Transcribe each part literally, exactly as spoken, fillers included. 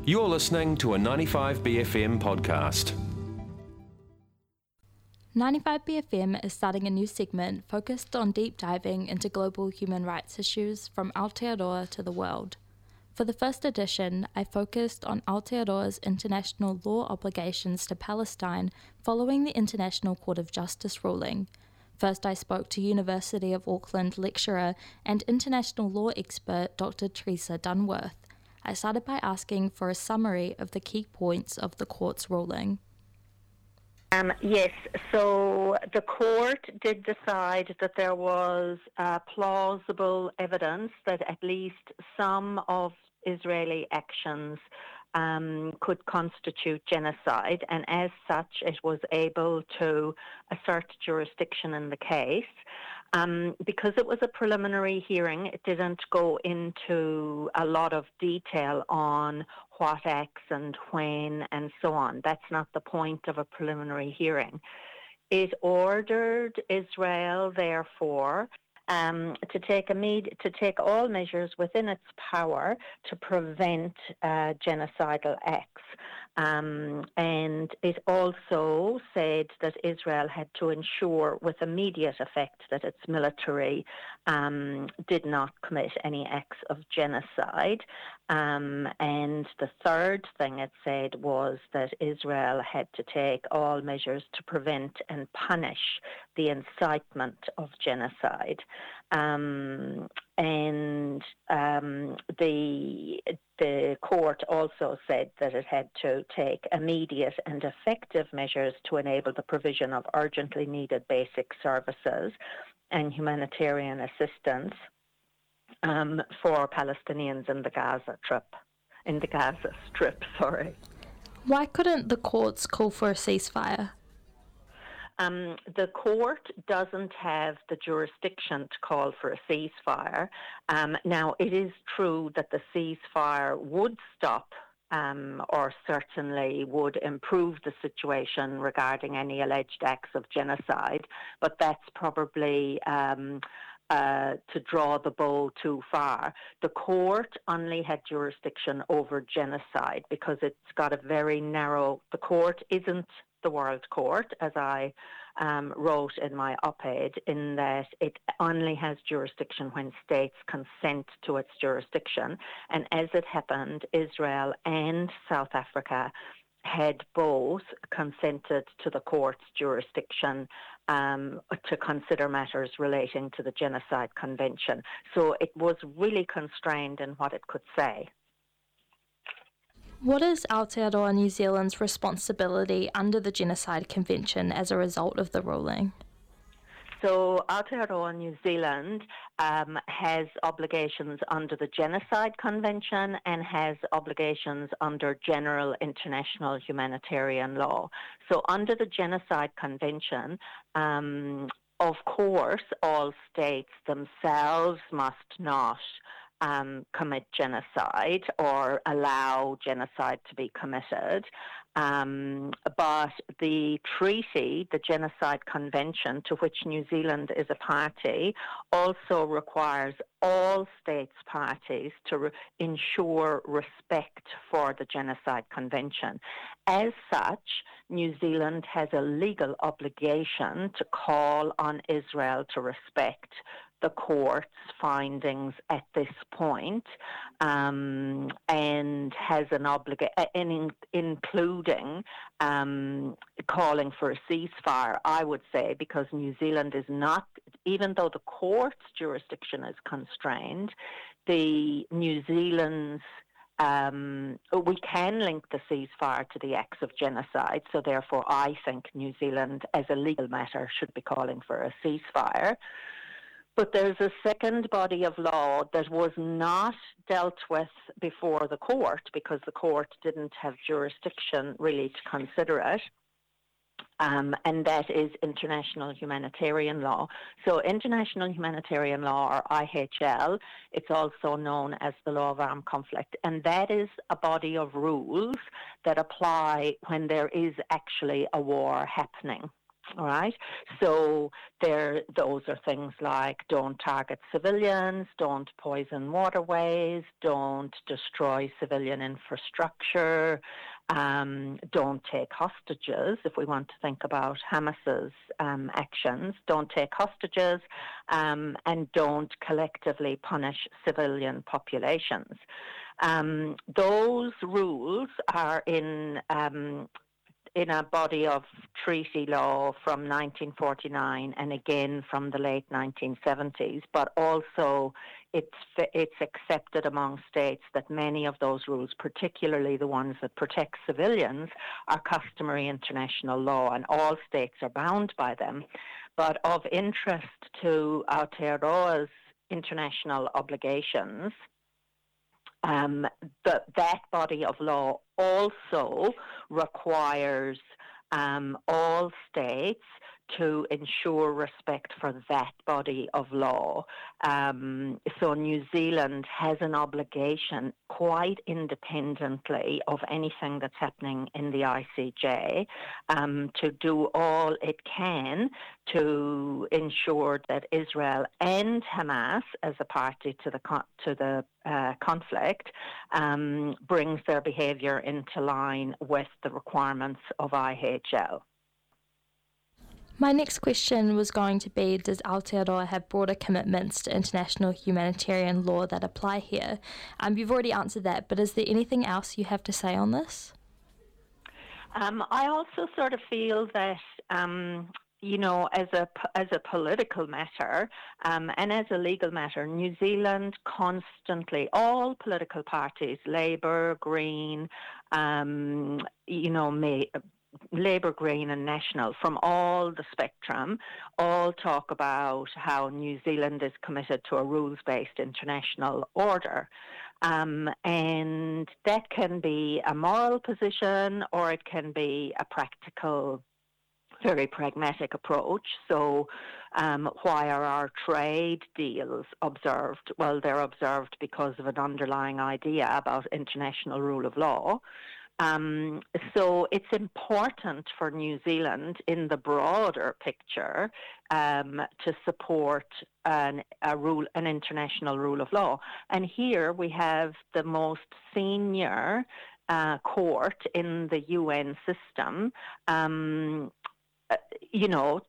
You're listening to a ninety-five B F M podcast. ninety-five B F M is starting a new segment focused on deep diving into global human rights issues from Aotearoa to the world. For the first edition, I focused on Aotearoa's international law obligations to Palestine following the International Court of Justice ruling. First, I spoke to University of Auckland lecturer and international law expert Doctor Teresa Dunworth. I started by asking for a summary of the key points of the court's ruling. Um, yes, so the court did decide that there was uh, plausible evidence that at least some of Israeli actions um, could constitute genocide, and as such it was able to assert jurisdiction in the case. Um, because it was a preliminary hearing, it didn't go into a lot of detail on what acts and when and so on. That's not the point of a preliminary hearing. It ordered Israel, therefore, um, to take immediate, to take all measures within its power to prevent uh, genocidal acts. Um, and it also said that Israel had to ensure with immediate effect that its military um, did not commit any acts of genocide. Um, and the third thing it said was that Israel had to take all measures to prevent and punish the incitement of genocide. Um, and um, the the court also said that it had to take immediate and effective measures to enable the provision of urgently needed basic services and humanitarian assistance um, for Palestinians in the Gaza Strip. In the Gaza Strip, sorry. Why couldn't the courts call for a ceasefire? Um, the court doesn't have the jurisdiction to call for a ceasefire. Um, now, it is true that the ceasefire would stop um, or certainly would improve the situation regarding any alleged acts of genocide, but that's probably um, uh, to draw the bow too far. The court only had jurisdiction over genocide because it's got a very narrow, the court isn't the World Court, as I um, wrote in my op-ed, in that it only has jurisdiction when states consent to its jurisdiction. And as it happened, Israel and South Africa had both consented to the court's jurisdiction um, to consider matters relating to the Genocide Convention. So it was really constrained in what it could say. What is Aotearoa New Zealand's responsibility under the Genocide Convention as a result of the ruling? So Aotearoa New Zealand um, has obligations under the Genocide Convention and has obligations under general international humanitarian law. So under the Genocide Convention, um, of course, all states themselves must not Um, commit genocide or allow genocide to be committed. Um, but the treaty, the Genocide Convention, to which New Zealand is a party, also requires all states parties to re- ensure respect for the Genocide Convention. As such, New Zealand has a legal obligation to call on Israel to respect the court's findings at this point, um, and has an obligation, in, including um, calling for a ceasefire, I would say, because New Zealand is not, even though the court's jurisdiction is constrained, the New Zealand's Um, we can link the ceasefire to the acts of genocide, so therefore I think New Zealand, as a legal matter, should be calling for a ceasefire. But there's a second body of law that was not dealt with before the court because the court didn't have jurisdiction really to consider it. Um, and that is international humanitarian law. So international humanitarian law, or I H L, it's also known as the law of armed conflict, and that is a body of rules that apply when there is actually a war happening. All right. So there, those are things like don't target civilians, don't poison waterways, don't destroy civilian infrastructure, um, don't take hostages. If we want to think about Hamas's um, actions, don't take hostages, um, and don't collectively punish civilian populations. Um, those rules are in um, in a body of treaty law from nineteen forty-nine and again from the late nineteen seventies, but also it's it's accepted among states that many of those rules, particularly the ones that protect civilians, are customary international law, and all states are bound by them. But of interest to Aotearoa's international obligations, Um, the, that body of law also requires um, all states to ensure respect for that body of law. Um, so New Zealand has an obligation, quite independently of anything that's happening in the I C J, um, to do all it can to ensure that Israel and Hamas, as a party to the con- to the uh, conflict, um, brings their behaviour into line with the requirements of I H L. My next question was going to be, does Aotearoa have broader commitments to international humanitarian law that apply here? Um, you've already answered that, but is there anything else you have to say on this? Um, I also sort of feel that, um, you know, as a, as a political matter um, and as a legal matter, New Zealand constantly, all political parties, Labour, Green, um, you know, may... Labour, Green and National, from all the spectrum, all talk about how New Zealand is committed to a rules-based international order. Um, and that can be a moral position or it can be a practical, very pragmatic approach. So um, why are our trade deals observed? Well, they're observed because of an underlying idea about international rule of law. Um, so it's important for New Zealand in the broader picture um, to support an, a rule, an international rule of law. And here we have the most senior uh, court in the U N system, um, you know,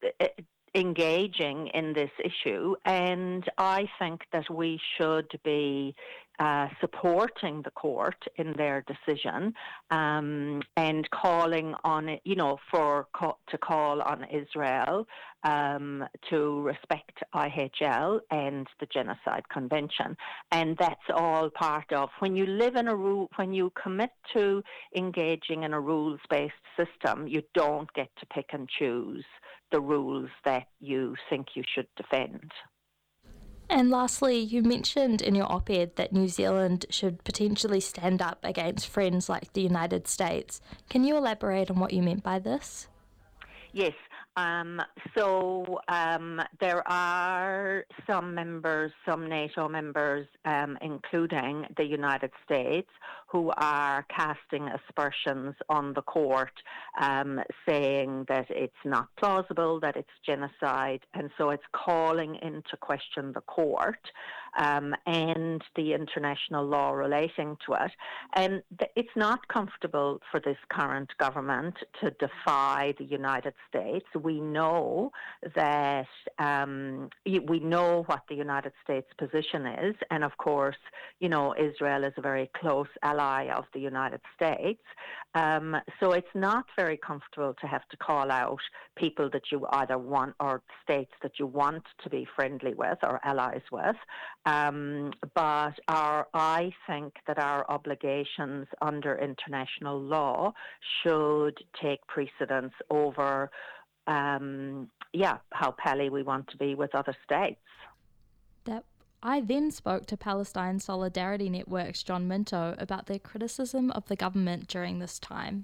engaging in this issue. And I think that we should be Uh, supporting the court in their decision um, and calling on it, you know, for co- to call on Israel um, to respect I H L and the Genocide Convention. And that's all part of when you live in a rule, when you commit to engaging in a rules-based system, you don't get to pick and choose the rules that you think you should defend. And lastly, you mentioned in your op-ed that New Zealand should potentially stand up against friends like the United States. Can you elaborate on what you meant by this? Yes. Um, so um, there are some members, some NATO members, um, including the United States, who are casting aspersions on the court, um, saying that it's not plausible, that it's genocide, and so it's calling into question the court um, and the international law relating to it. And th- it's not comfortable for this current government to defy the United States. We know that um, we know what the United States position is, and of course, you know, Israel is a very close ally of the United States. Um, so it's not very comfortable to have to call out people that you either want or states that you want to be friendly with or allies with. Um, but our, I think that our obligations under international law should take precedence over Um, yeah, how pally we want to be with other states. That I then spoke to Palestine Solidarity Network's John Minto about their criticism of the government during this time.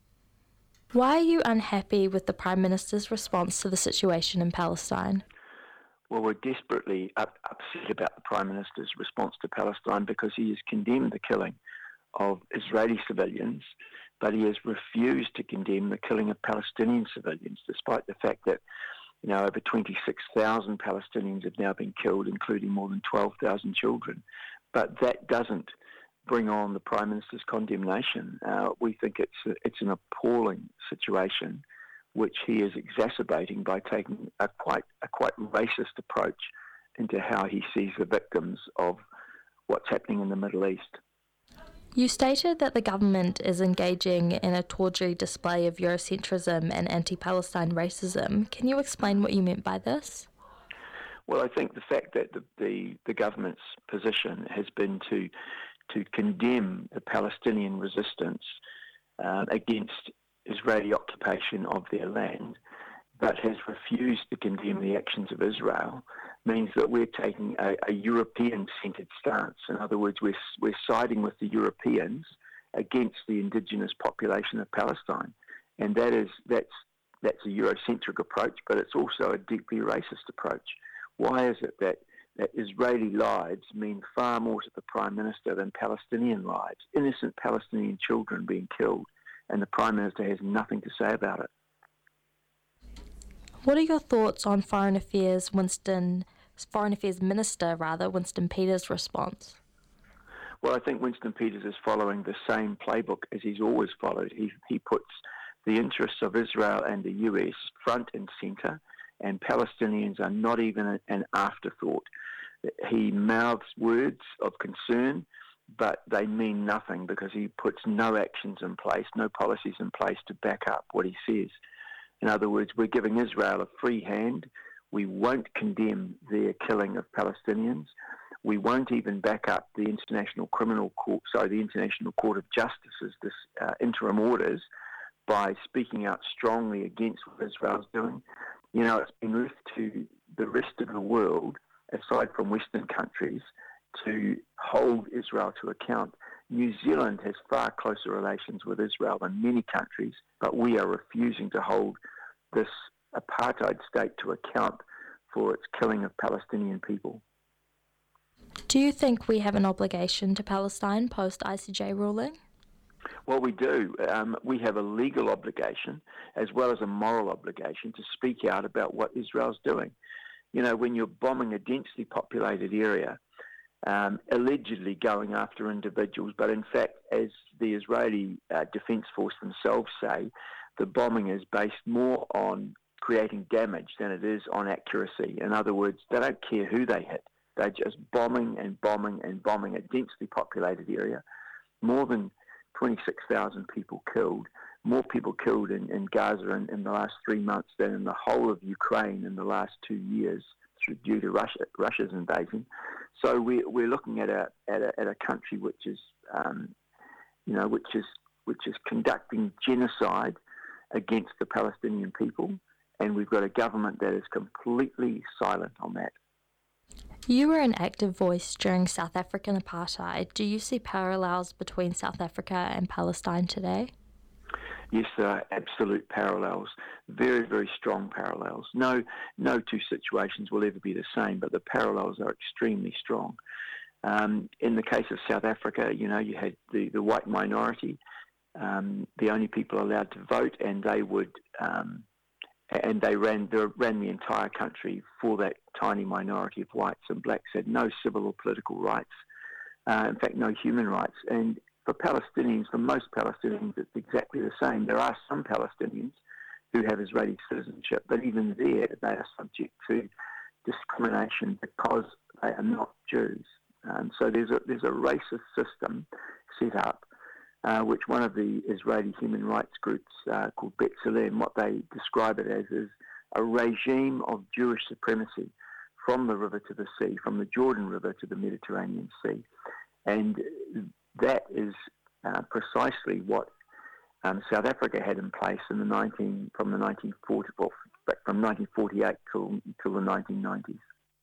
Why are you unhappy with the Prime Minister's response to the situation in Palestine? Well, we're desperately up- upset about the Prime Minister's response to Palestine because he has condemned the killing of Israeli civilians but he has refused to condemn the killing of Palestinian civilians, despite the fact that, you know, over twenty-six thousand Palestinians have now been killed, including more than twelve thousand children. But that doesn't bring on the Prime Minister's condemnation. Uh, we think it's a, it's an appalling situation, which he is exacerbating by taking a quite a quite racist approach into how he sees the victims of what's happening in the Middle East. You stated that the government is engaging in a tawdry display of Eurocentrism and anti-Palestine racism. Can you explain what you meant by this? Well, I think the fact that the, the, the government's position has been to to condemn the Palestinian resistance uh, against Israeli occupation of their land, but has refused to condemn the actions of Israel, means that we're taking a, a European-centred stance. In other words, we're, we're siding with the Europeans against the indigenous population of Palestine. And that is, that's, that's a Eurocentric approach, but it's also a deeply racist approach. Why is it that, that Israeli lives mean far more to the Prime Minister than Palestinian lives? Innocent Palestinian children being killed, and the Prime Minister has nothing to say about it. What are your thoughts on Foreign Affairs Winston, Foreign Affairs Minister, rather, Winston Peters' response? Well, I think Winston Peters is following the same playbook as he's always followed. He he puts the interests of Israel and the U S front and centre, and Palestinians are not even an afterthought. He mouths words of concern, but they mean nothing because he puts no actions in place, no policies in place to back up what he says. In other words, we're giving Israel a free hand. We won't condemn their killing of Palestinians. We won't even back up the International Criminal Court, sorry, the International Court of Justice's this, uh, interim orders by speaking out strongly against what Israel's doing. You know, it's been left to the rest of the world, aside from Western countries, to hold Israel to account. New Zealand has far closer relations with Israel than many countries, but we are refusing to hold this apartheid state to account for its killing of Palestinian people. Do you think we have an obligation to Palestine post-I C J ruling? Well, we do. Um, we have a legal obligation as well as a moral obligation to speak out about what Israel's doing. You know, when you're bombing a densely populated area, um, allegedly going after individuals, but in fact, as the Israeli uh, Defense Force themselves say, the bombing is based more on creating damage than it is on accuracy. In other words, they don't care who they hit. They're just bombing and bombing and bombing a densely populated area. More than twenty-six thousand people killed, more people killed in, in Gaza in, in the last three months than in the whole of Ukraine in the last two years due to Russia, Russia's invasion. So we, we're looking at a at a, at a country which is, um, you know, which is which is conducting genocide against the Palestinian people, and we've got a government that is completely silent on that. You were an active voice during South African apartheid. Do you see parallels between South Africa and Palestine today? Yes, there are absolute parallels, very, very strong parallels. No, no two situations will ever be the same, but the parallels are extremely strong. Um, in the case of South Africa, you know, you had the, the white minority, um, the only people allowed to vote, and they would, um, and they ran, they ran the entire country for that tiny minority of whites, and blacks had no civil or political rights. Uh, in fact, no human rights. And for Palestinians, for most Palestinians, it's exactly the same. There are some Palestinians who have Israeli citizenship, but even there, they are subject to discrimination because they are not Jews. Um, so there's a there's a racist system set up, uh, which one of the Israeli human rights groups uh, called B'Tselem, what they describe it as is a regime of Jewish supremacy from the river to the sea, from the Jordan River to the Mediterranean Sea. And that is uh, precisely what um, South Africa had in place in the nineteen from the nineteen forty well, from nineteen forty-eight till till the nineteen nineties.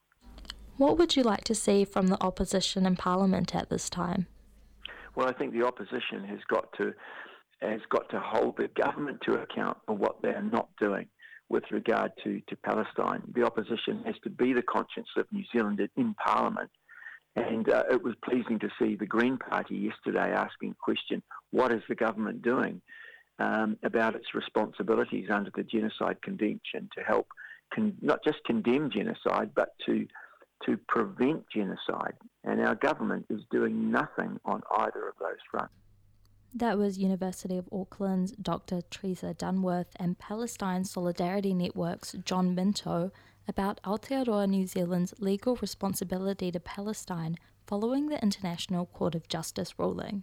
What would you like to see from the opposition in Parliament at this time? Well, I think the opposition has got to has got to hold the government to account for what they are not doing with regard to, to Palestine. The opposition has to be the conscience of New Zealand in Parliament And uh, it was pleasing to see the Green Party yesterday asking a question, what is the government doing um, about its responsibilities under the Genocide Convention to help con- not just condemn genocide, but to to prevent genocide. And our government is doing nothing on either of those fronts. That was University of Auckland's Doctor Teresa Dunworth and Palestine Solidarity Network's John Minto about Aotearoa New Zealand's legal responsibility to Palestine following the International Court of Justice ruling.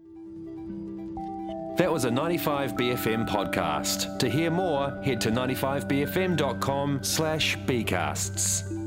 That was a ninety-five B F M podcast. To hear more, head to ninety-five b f m dot com slash bcasts.